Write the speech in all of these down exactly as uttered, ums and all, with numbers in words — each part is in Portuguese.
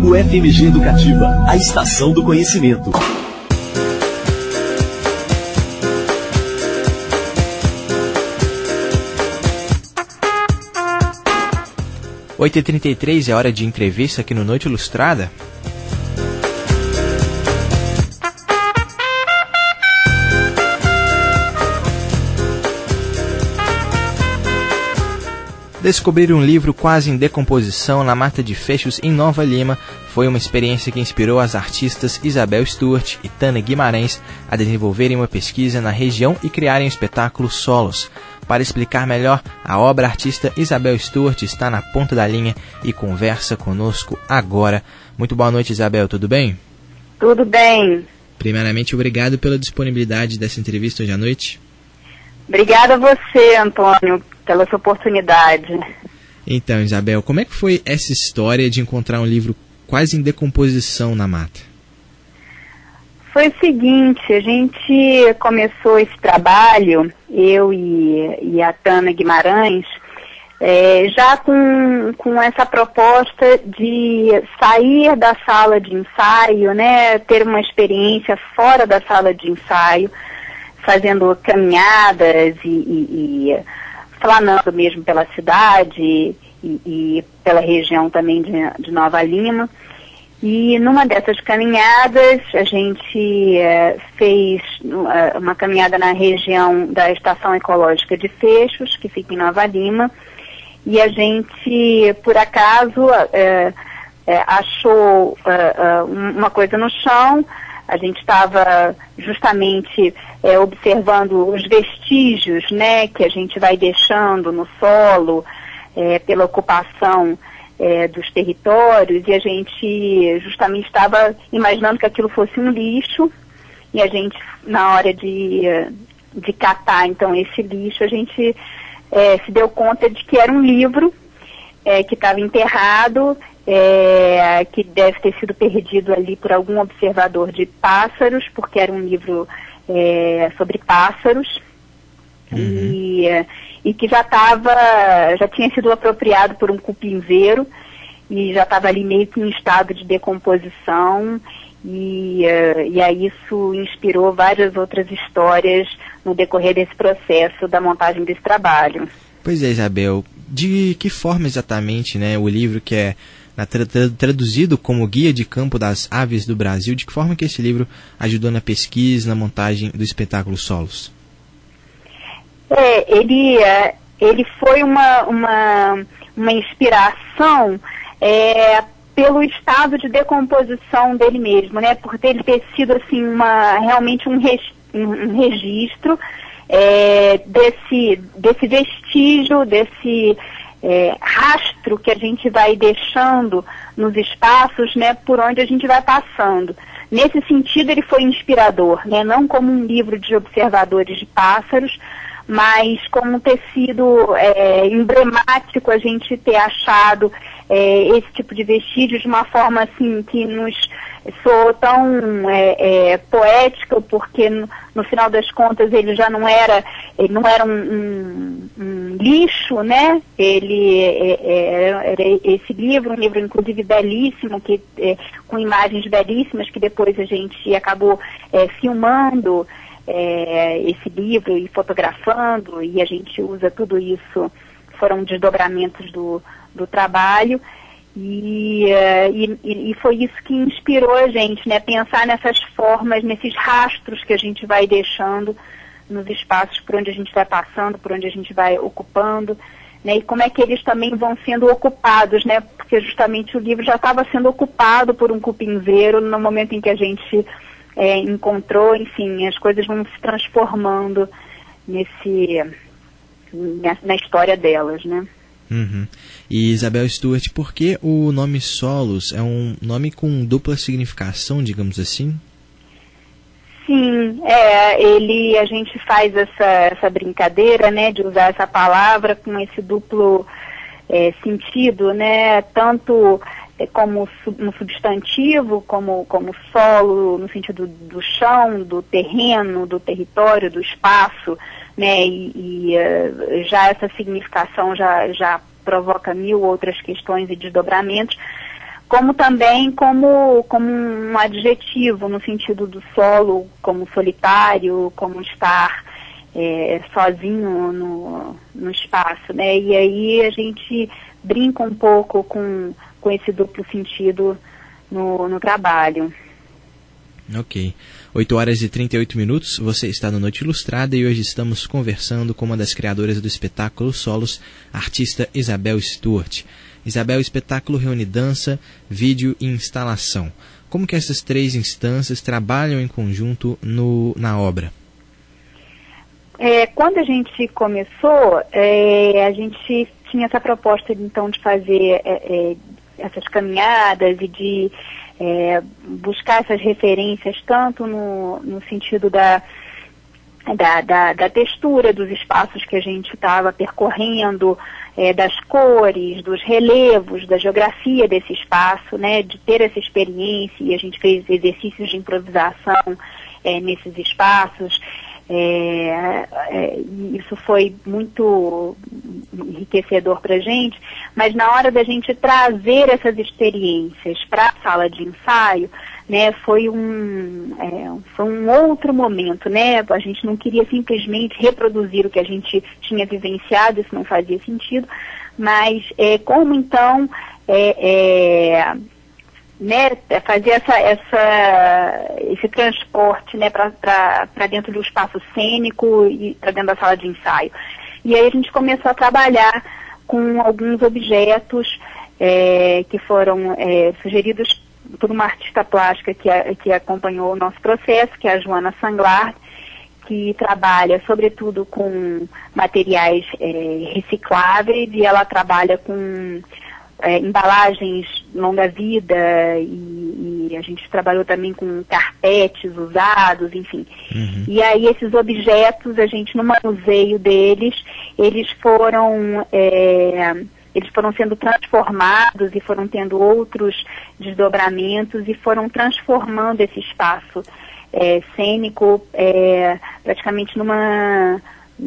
U F M G Educativa, a estação do conhecimento. oito e trinta e três é hora de entrevista aqui no Noite Ilustrada. Descobrir um livro quase em decomposição na Mata de Fechos, em Nova Lima, foi uma experiência que inspirou as artistas Isabel Stuart e Tânia Guimarães a desenvolverem uma pesquisa na região e criarem o espetáculo Solos. Para explicar melhor a obra, a artista Isabel Stuart está na ponta da linha e conversa conosco agora. Muito boa noite, Isabel, tudo bem? Tudo bem. Primeiramente, obrigado pela disponibilidade dessa entrevista hoje à noite. Obrigada a você, Antônio, pela sua oportunidade. Então, Isabel, como é que foi essa história de encontrar um livro quase em decomposição na mata? Foi o seguinte, a gente começou esse trabalho, eu e, e a Tânia Guimarães, é, já com, com essa proposta de sair da sala de ensaio, né, ter uma experiência fora da sala de ensaio, fazendo caminhadas e, e, e flanando mesmo pela cidade e, e pela região também de, de Nova Lima. E numa dessas caminhadas, a gente é, fez uh, uma caminhada na região da Estação Ecológica de Fechos, que fica em Nova Lima, e a gente, por acaso, uh, uh, achou uh, uh, uma coisa no chão. A gente estava justamente é, observando os vestígios, né, que a gente vai deixando no solo é, pela ocupação é, dos territórios, e a gente justamente estava imaginando que aquilo fosse um lixo, e a gente, na hora de, de catar então esse lixo, a gente é, se deu conta de que era um livro é, que estava enterrado, É, que deve ter sido perdido ali por algum observador de pássaros, porque era um livro é, sobre pássaros, uhum. e, e que já estava, já tinha sido apropriado por um cupinzeiro, e já estava ali meio que em estado de decomposição, e, uh, e aí isso inspirou várias outras histórias no decorrer desse processo da montagem desse trabalho. Pois é, Isabel, de que forma exatamente, né, o livro que é Tra- tra- traduzido como Guia de Campo das Aves do Brasil, de que forma que esse livro ajudou na pesquisa, na montagem do espetáculo Solos? É, ele, ele foi uma, uma, uma inspiração é, pelo estado de decomposição dele mesmo, né? Por ele ter sido assim, uma, realmente um, res, um registro é, desse, desse vestígio, desse É, rastro que a gente vai deixando nos espaços, né, por onde a gente vai passando. Nesse sentido, ele foi inspirador, né, não como um livro de observadores de pássaros, mas como ter sido é, emblemático a gente ter achado é, esse tipo de vestígio de uma forma assim que nos soou tão é, é, poética, porque no, no final das contas ele já não era, ele não era um, um, um lixo, né? Ele é, é, era esse livro, um livro inclusive belíssimo, que, é, com imagens belíssimas que depois a gente acabou é, filmando é, esse livro e fotografando, e a gente usa tudo isso, foram desdobramentos do, do trabalho. E, uh, e, e foi isso que inspirou a gente, né? Pensar nessas formas, nesses rastros que a gente vai deixando nos espaços por onde a gente vai passando, por onde a gente vai ocupando, né? E como é que eles também vão sendo ocupados, né? Porque justamente o livro já estava sendo ocupado por um cupinzeiro no momento em que a gente é, encontrou, enfim, as coisas vão se transformando nesse, na, na história delas, né? Uhum. E Isabel Stuart, por que o nome Solos é um nome com dupla significação, digamos assim? Sim, é, ele, a gente faz essa, essa brincadeira, né, de usar essa palavra com esse duplo é, sentido, né, tanto é, como no substantivo, como, como solo, no sentido do chão, do terreno, do território, do espaço, né, e, e uh, já essa significação já, já provoca mil outras questões e desdobramentos, como também como, como um adjetivo, no sentido do solo, como solitário, como estar é, sozinho no, no espaço, né? E aí a gente brinca um pouco com, com esse duplo sentido no, no trabalho. Ok. oito horas e trinta e oito minutos, você está no Noite Ilustrada e hoje estamos conversando com uma das criadoras do espetáculo Solos, a artista Isabel Stuart. Isabel, o espetáculo reúne dança, vídeo e instalação. Como que essas três instâncias trabalham em conjunto no, na obra? É, quando a gente começou, é, a gente tinha essa proposta então de fazer é, é, essas caminhadas e de é, buscar essas referências tanto no, no sentido da, da, da, da textura dos espaços que a gente estava percorrendo, É, das cores, dos relevos, da geografia desse espaço, né, de ter essa experiência, e a gente fez exercícios de improvisação é, nesses espaços. É, é, isso foi muito enriquecedor para a gente, mas na hora da gente trazer essas experiências para a sala de ensaio, né, foi um, é, foi um outro momento, né? A gente não queria simplesmente reproduzir o que a gente tinha vivenciado, isso não fazia sentido, mas é, como então é, é, né, fazer essa, essa, esse transporte, né, para dentro do espaço cênico e para dentro da sala de ensaio. E aí a gente começou a trabalhar com alguns objetos é, que foram é, sugeridos por uma artista plástica que, a, que acompanhou o nosso processo, que é a Joana Sanglar, que trabalha sobretudo com materiais é, recicláveis, e ela trabalha com é, embalagens longa-vida, e, e a gente trabalhou também com carpetes usados, enfim. Uhum. E aí esses objetos, a gente no manuseio deles, eles foram... É, eles foram sendo transformados e foram tendo outros desdobramentos e foram transformando esse espaço é, cênico é, praticamente numa,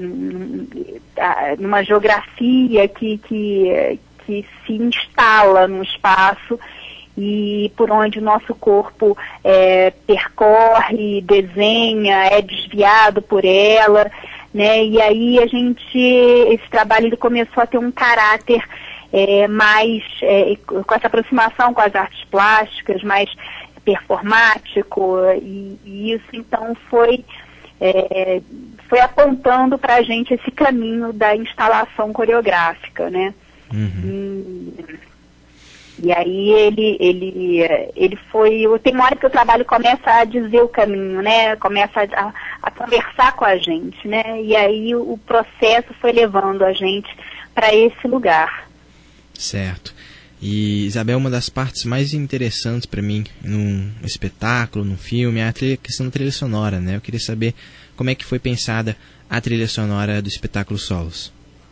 numa geografia que, que, que se instala no espaço e por onde o nosso corpo é, percorre, desenha, é desviado por ela, né? E aí a gente, esse trabalho ele começou a ter um caráter é, mais, é, com essa aproximação com as artes plásticas, mais performático, e, e isso então foi, é, foi apontando para a gente esse caminho da instalação coreográfica, né? Uhum. E, E aí ele, ele, ele foi, tem uma hora que o trabalho começa a dizer o caminho, né? Começa a, a conversar com a gente, né? E aí o, o processo foi levando a gente para esse lugar. Certo. E, Isabel, uma das partes mais interessantes para mim num espetáculo, num filme, é a trilha, questão da trilha sonora, né? Eu queria saber como é que foi pensada a trilha sonora do espetáculo Solos.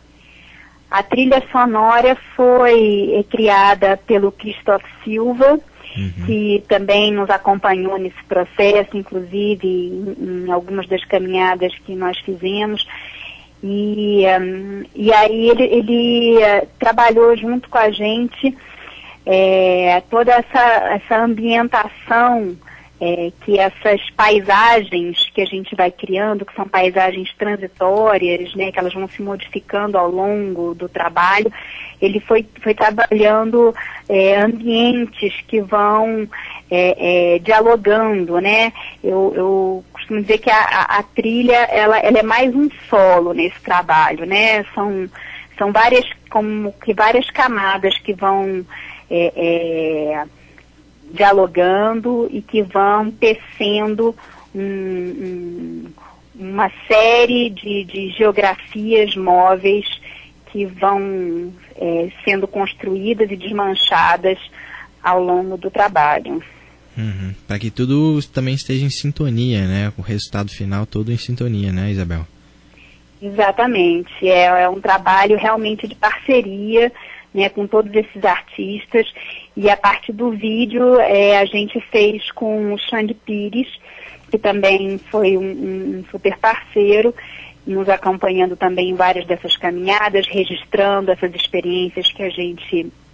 A trilha sonora foi criada pelo Christoph Silva, uhum. que também nos acompanhou nesse processo, inclusive em, em algumas das caminhadas que nós fizemos. E, um, e aí ele, ele uh, trabalhou junto com a gente é, toda essa, essa ambientação, é, que essas paisagens que a gente vai criando, que são paisagens transitórias, né, que elas vão se modificando ao longo do trabalho, ele foi, foi trabalhando é, ambientes que vão é, é, dialogando, né? Eu, eu costumo dizer que a, a, a trilha, ela, ela é mais um solo nesse trabalho, né? São, são várias, como que várias camadas que vão é, é, dialogando e que vão tecendo um, um, uma série de, de geografias móveis que vão é, sendo construídas e desmanchadas ao longo do trabalho. Uhum. Para que tudo também esteja em sintonia, né? Com o resultado final todo em sintonia, né, Isabel? Exatamente. É, é um trabalho realmente de parceria, né, com todos esses artistas, e a parte do vídeo é, a gente fez com o Xande Pires, que também foi um, um super parceiro, nos acompanhando também em várias dessas caminhadas, registrando essas experiências que a gente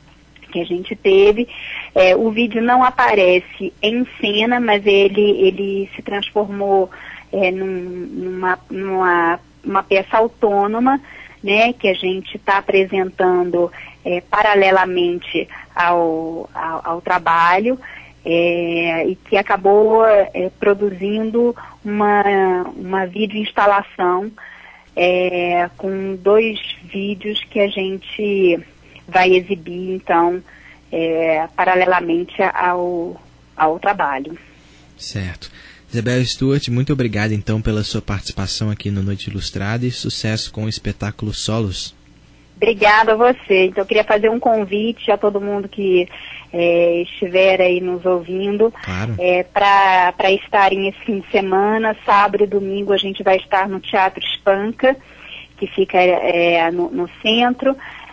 que a gente teve. É, o vídeo não aparece em cena, mas ele, ele se transformou é, num, numa, numa uma peça autônoma, né, que a gente está apresentando é, paralelamente ao, ao, ao trabalho, é, e que acabou é, produzindo uma, uma videoinstalação é, com dois vídeos que a gente vai exibir, então, é, paralelamente ao, ao trabalho. Certo. Isabel Stuart, muito obrigado então pela sua participação aqui no Noite Ilustrada e sucesso com o espetáculo Solos. Obrigada a você. Então eu queria fazer um convite a todo mundo que é, estiver aí nos ouvindo, claro. é, para estarem esse fim de semana, sábado e domingo a gente vai estar no Teatro Espanca, que fica é, no, no centro.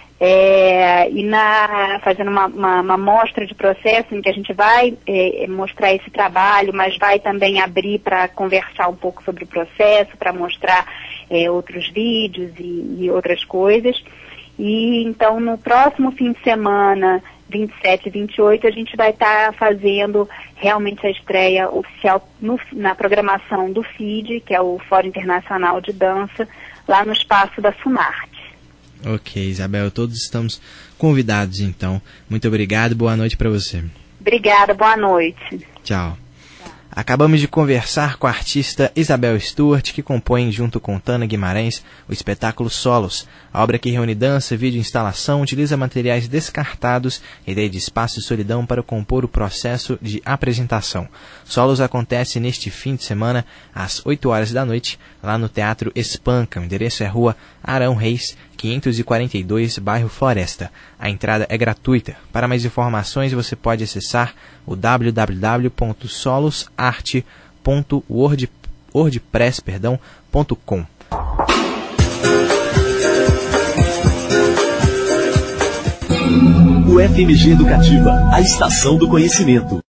É, e na, fazendo uma, uma, uma mostra de processo em que a gente vai é, mostrar esse trabalho, mas vai também abrir para conversar um pouco sobre o processo, para mostrar é, outros vídeos e, e outras coisas. E então no próximo fim de semana, vinte e sete e vinte e oito, a gente vai estar tá fazendo realmente a estreia oficial no, na programação do F I D, que é o Fórum Internacional de Dança, lá no espaço da Funarte. Ok, Isabel, todos estamos convidados então. Muito obrigado, boa noite para você. Obrigada, boa noite. Tchau. Acabamos de conversar com a artista Isabel Stuart, que compõe, junto com Tana Guimarães, o espetáculo Solos. A obra que reúne dança, vídeo e instalação, utiliza materiais descartados e ideia de espaço e solidão para compor o processo de apresentação. Solos acontece neste fim de semana, às oito horas da noite, lá no Teatro Espanca. O endereço é Rua Arão Reis, quinhentos e quarenta e dois, bairro Floresta. A entrada é gratuita. Para mais informações, você pode acessar o w w w ponto solos arte ponto wordpress ponto com. O F M G Educativa, a estação do conhecimento.